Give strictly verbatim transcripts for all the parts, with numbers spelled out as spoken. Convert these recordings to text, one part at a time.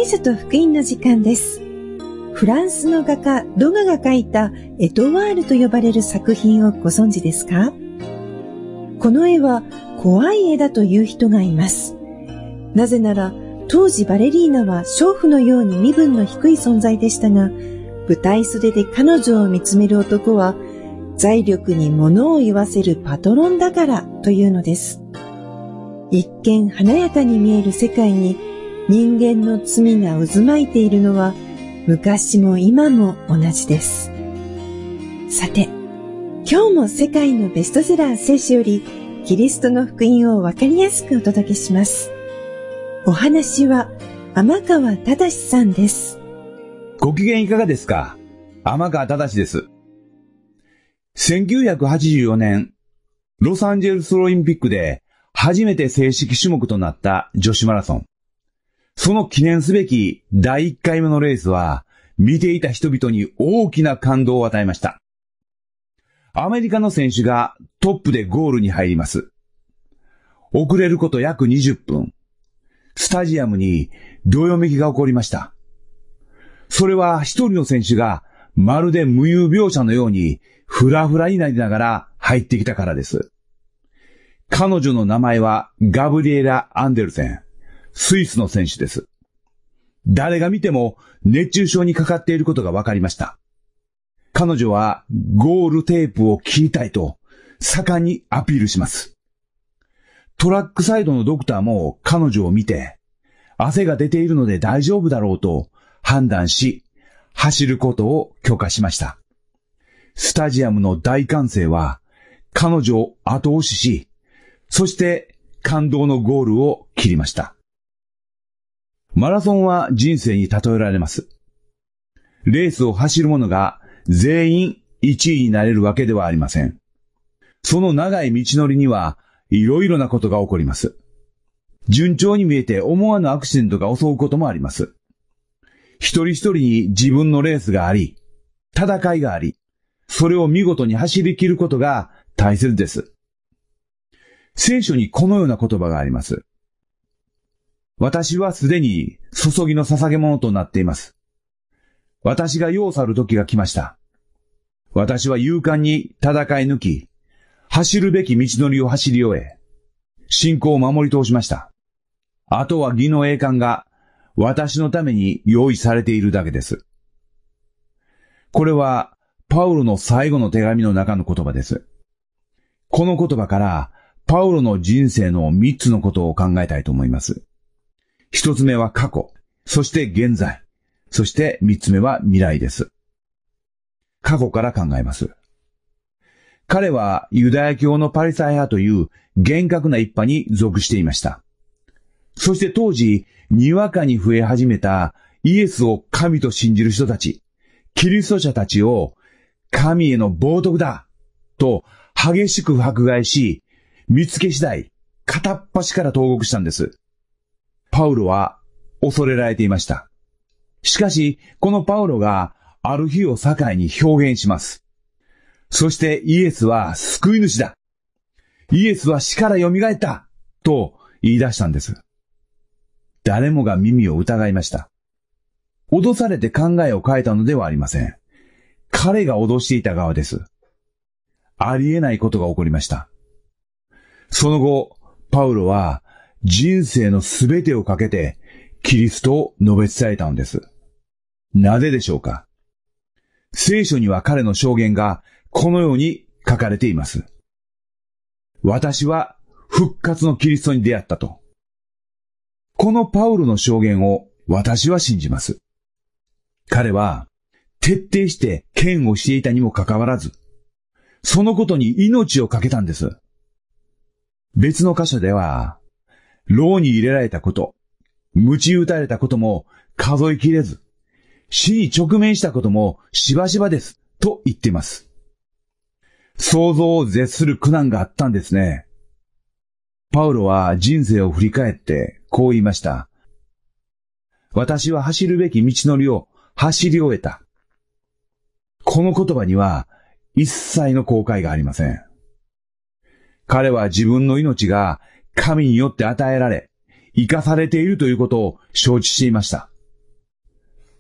聖書と福音の時間です。フランスの画家ドガが描いたエトワールと呼ばれる作品をご存知ですか？この絵は怖い絵だという人がいます。なぜなら当時バレリーナは娼婦のように身分の低い存在でしたが、舞台袖で彼女を見つめる男は財力に物を言わせるパトロンだからというのです。一見華やかに見える世界に人間の罪が渦巻いているのは昔も今も同じです。さて、今日も世界のベストセラー聖書よりキリストの福音をわかりやすくお届けします。お話は天川忠さんです。 ご機嫌いかがですか？天川忠です。せんきゅうひゃくはちじゅうよねん、ロサンゼルスオリンピックで初めて正式種目となった女子マラソン。その記念すべきだいいっかいめのレースは、見ていた人々に大きな感動を与えました。アメリカの選手がトップでゴールに入ります。遅れること約にじゅっぷん。スタジアムにどよめきが起こりました。それは一人の選手がまるで無遊病者のようにフラフラになりながら入ってきたからです。彼女の名前はガブリエラ・アンデルセン。スイスの選手です。誰が見ても熱中症にかかっていることが分かりました。彼女はゴールテープを切りたいと盛んにアピールします。トラックサイドのドクターも彼女を見て、汗が出ているので大丈夫だろうと判断し、走ることを許可しました。スタジアムの大歓声は彼女を後押しし、そして感動のゴールを切りました。マラソンは人生に例えられます。レースを走る者が全員いちいになれるわけではありません。その長い道のりにはいろいろなことが起こります。順調に見えて思わぬアクシデントが襲うこともあります。一人一人に自分のレースがあり、戦いがあり、それを見事に走り切ることが大切です。聖書にこのような言葉があります。私はすでに注ぎの捧げ物となっています。私が世を去る時が来ました。私は勇敢に戦い抜き、走るべき道のりを走り終え、信仰を守り通しました。あとは義の栄冠が私のために用意されているだけです。これはパウロの最後の手紙の中の言葉です。この言葉からパウロの人生の三つのことを考えたいと思います。一つ目は過去、そして現在、そして三つ目は未来です。過去から考えます。彼はユダヤ教のパリサイ派という厳格な一派に属していました。そして当時、にわかに増え始めたイエスを神と信じる人たち、キリスト者たちを神への冒涜だと激しく迫害し、見つけ次第、片っ端から投獄したんです。パウロは恐れられていました。しかし、このパウロがある日を境に表現します。そしてイエスは救い主だ。イエスは死から蘇ったと言い出したんです。誰もが耳を疑いました。脅されて考えを変えたのではありません。彼が脅していた側です。ありえないことが起こりました。その後、パウロは人生のすべてをかけてキリストを述べ伝えたのです。なぜでしょうか？聖書には彼の証言がこのように書かれています。私は復活のキリストに出会ったと。このパウロの証言を私は信じます。彼は徹底して剣をしていたにもかかわらず、そのことに命を懸けたんです。別の箇所では、牢に入れられたこと、鞭打たれたことも数えきれず、死に直面したこともしばしばです、と言っています。想像を絶する苦難があったんですね。パウロは人生を振り返ってこう言いました。私は走るべき道のりを走り終えた。この言葉には一切の後悔がありません。彼は自分の命が神によって与えられ、生かされているということを承知していました。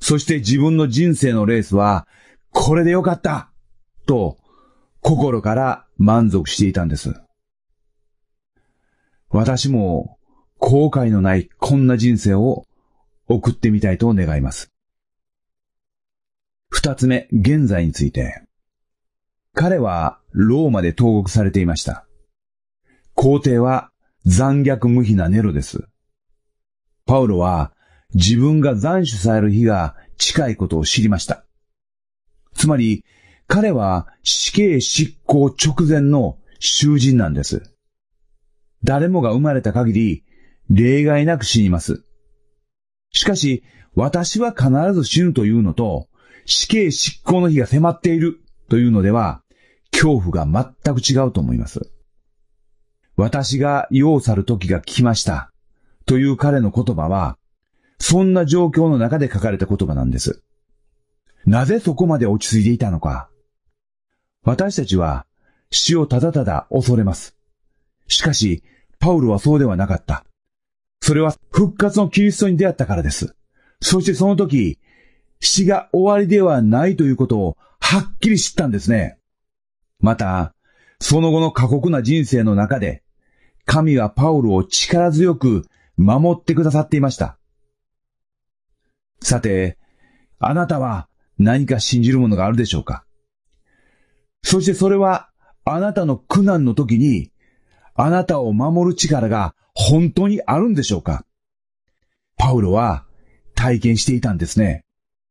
そして自分の人生のレースは、これでよかったと、心から満足していたんです。私も、後悔のないこんな人生を送ってみたいと願います。二つ目、現在について。彼はローマで投獄されていました。皇帝は残虐無比なネロです。パウロは自分が斬首される日が近いことを知りました。つまり、彼は死刑執行直前の囚人なんです。誰もが生まれた限り、例外なく死にます。しかし、私は必ず死ぬというのと、死刑執行の日が迫っているというのでは、恐怖が全く違うと思います。私が世を去る時が来ましたという彼の言葉は、そんな状況の中で書かれた言葉なんです。なぜそこまで落ち着いていたのか。私たちは死をただただ恐れます。しかし、パウロはそうではなかった。それは復活のキリストに出会ったからです。そしてその時、死が終わりではないということをはっきり知ったんですね。また、その後の過酷な人生の中で、神はパウロを力強く守ってくださっていました。さて、あなたは何か信じるものがあるでしょうか？そしてそれは、あなたの苦難の時に、あなたを守る力が本当にあるんでしょうか？パウロは体験していたんですね。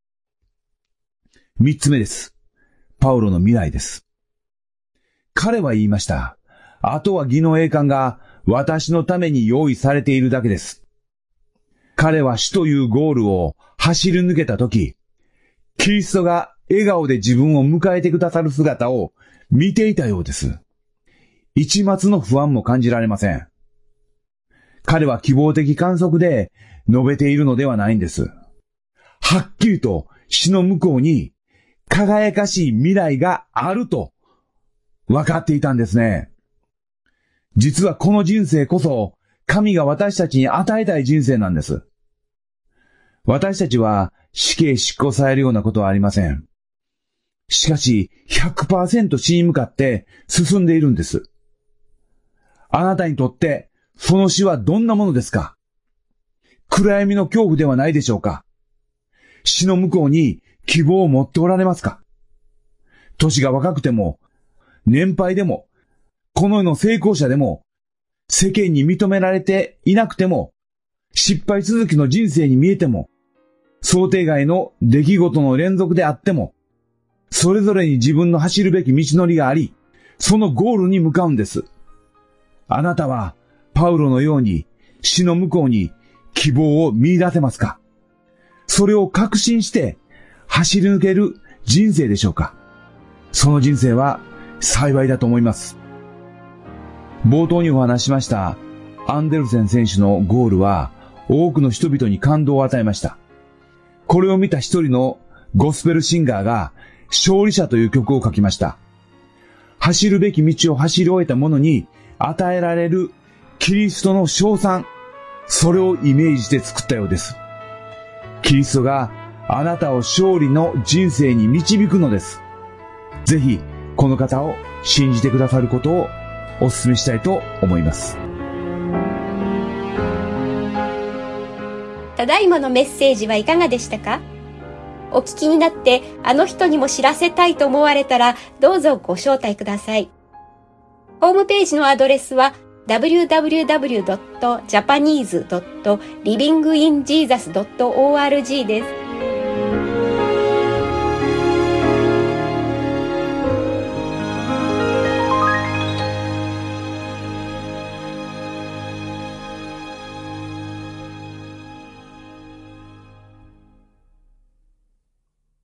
三つ目です。パウロの未来です。彼は言いました。あとは義の栄冠が私のために用意されているだけです。彼は死というゴールを走り抜けたとき、キリストが笑顔で自分を迎えてくださる姿を見ていたようです。一抹の不安も感じられません。彼は希望的観測で述べているのではないんです。はっきりと死の向こうに輝かしい未来があると分かっていたんですね。実はこの人生こそ神が私たちに与えたい人生なんです。私たちは死刑執行されるようなことはありません。しかし ひゃくパーセント 死に向かって進んでいるんです。あなたにとってその死はどんなものですか？暗闇の恐怖ではないでしょうか？死の向こうに希望を持っておられますか？年が若くても、年配でも、この世の成功者でも、世間に認められていなくても、失敗続きの人生に見えても、想定外の出来事の連続であっても、それぞれに自分の走るべき道のりがあり、そのゴールに向かうんです。あなたは、パウロのように死の向こうに希望を見出せますか？それを確信して走り抜ける人生でしょうか？その人生は幸いだと思います。冒頭にお話ししましたアンデルセン選手のゴールは多くの人々に感動を与えました。これを見た一人のゴスペルシンガーが勝利者という曲を書きました。走るべき道を走り終えた者に与えられるキリストの称賛、それをイメージして作ったようです。キリストがあなたを勝利の人生に導くのです。ぜひこの方を信じてくださることをお勧めしたいと思います。 ただいまのメッセージはいかがでしたか？お聞きになってあの人にも知らせたいと思われたらどうぞご招待ください。ホームページのアドレスは ダブリューダブリューダブリュードットジャパニーズドットリビングインジーザスドットオーアールジー です。